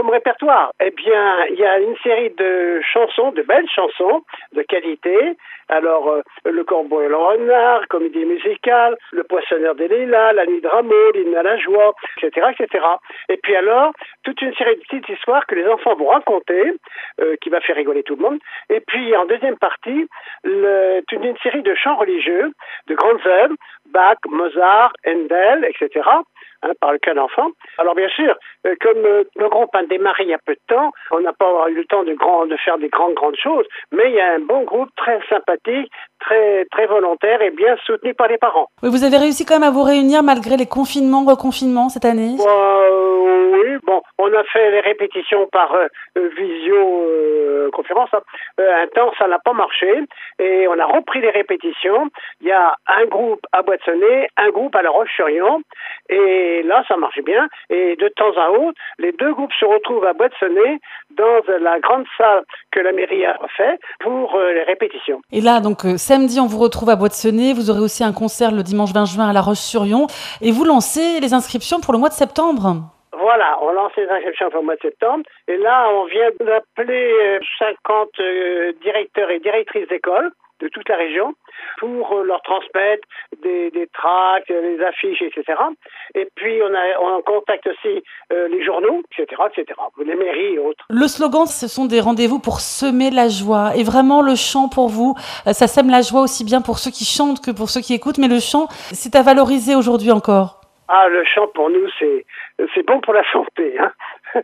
comme répertoire? Eh bien, il y a une série de chansons, de belles chansons, de qualité. Alors, Le Corbeau et le Renard, comédie musicale, Le Poissonneur des Lilas, La Nuit de Rameau, L'Hymne à la Joie, etc., etc. Et puis alors, toute une série de petites histoires que les enfants vont raconter, qui va faire rigoler tout le monde. Et puis, en deuxième partie, toute une série de chants religieux, de grandes œuvres, Bach, Mozart, Handel, etc., par le cas d'enfants. Alors bien sûr, comme le groupe a démarré il y a peu de temps, on n'a pas eu le temps de faire des grandes choses, mais il y a un bon groupe très sympathique, très volontaire et bien soutenu par les parents. Oui, vous avez réussi quand même à vous réunir malgré les confinements, reconfinements cette année? Oui, bon, on a fait les répétitions par visioconférence. Un temps, ça n'a pas marché et on a repris les répétitions. Il y a un groupe à Boissonnet, un groupe à La Roche-sur-Yon et là, ça marche bien. Et de temps à autre, les deux groupes se retrouvent à Boissonnet dans la grande salle que la mairie a fait pour les répétitions. Et là, donc, samedi, on vous retrouve à Boissonnet. Vous aurez aussi un concert le dimanche 20 juin à La Roche-sur-Yon. Et vous lancez les inscriptions pour le mois de septembre. Voilà, on lance les inscriptions pour le mois de septembre. Et là, on vient d'appeler 50 directeurs et directrices d'école de toute la région pour leur transmettre des tracts, des affiches, etc. Et puis, on contacte aussi les journaux, etc., les mairies et autres. Le slogan, ce sont des rendez-vous pour semer la joie. Et vraiment, le chant pour vous, ça sème la joie aussi bien pour ceux qui chantent que pour ceux qui écoutent. Mais le chant, c'est à valoriser aujourd'hui encore. Ah, le chant pour nous, c'est bon pour la santé. Hein.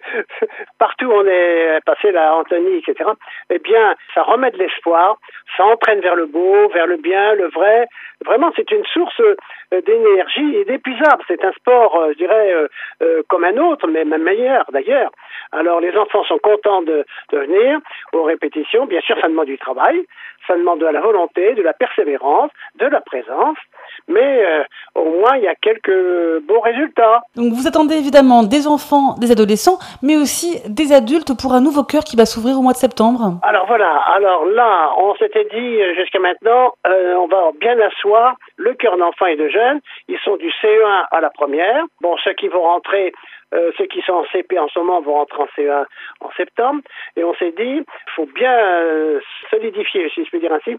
Partout où on est passé, la Antony, etc., eh bien, ça remet de l'espoir, ça entraîne vers le beau, vers le bien, le vrai. Vraiment, c'est une source d'énergie inépuisable. C'est un sport, je dirais, comme un autre, mais même meilleur d'ailleurs. Alors, les enfants sont contents de venir aux répétitions. Bien sûr, ça demande du travail, ça demande de la volonté, de la persévérance, de la présence. Mais au moins, il y a quelques beaux résultats. Donc vous attendez évidemment des enfants, des adolescents, mais aussi des adultes pour un nouveau chœur qui va s'ouvrir au mois de septembre. Alors voilà, alors là, on s'était dit jusqu'à maintenant, on va bien asseoir le chœur d'enfants et de jeunes. Ils sont du CE1 à la première. Bon, ceux qui vont rentrer, ceux qui sont en CP en ce moment vont rentrer en CE1 en septembre. Et on s'est dit, il faut bien solidifier, si je peux dire ainsi,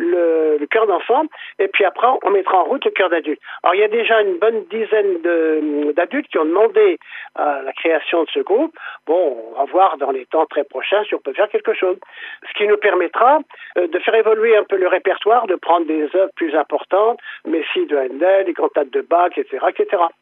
le chœur d'enfants. Et puis après, on mettra en route le chœur d'adultes. Alors il y a déjà une bonne dizaine d'adultes qui ont demandé la création de ce groupe. Bon, on va voir dans les temps très prochains si on peut faire quelque chose. Ce qui nous permettra de faire évoluer un peu le répertoire, de prendre des œuvres plus importantes, Messie de Handel, les cantates de Bach, etc., etc.